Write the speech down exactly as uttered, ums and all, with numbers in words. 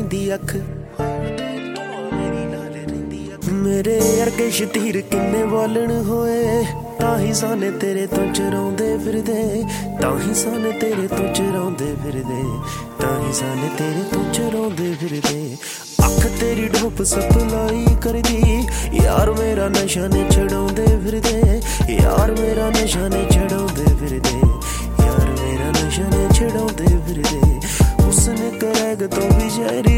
रहिंदी अख मेरे अरगे शतीर किन्ने बोलन होए ताही साने तेरे तो चराउंदे फिरदे ताही साने तेरे तो चराउंदे फिरदे ताही साने तेरे तो चराउंदे फिरदे अख तेरी डोप सप्लाई करदी यार मेरा नशा ने छड़ाउंदे फिरदे यार मेरा नशा ने छड़ाउंदे फिरदे यार मेरा नशा ने छड़ाउंदे फिरदे उसने करैग तो भी जारी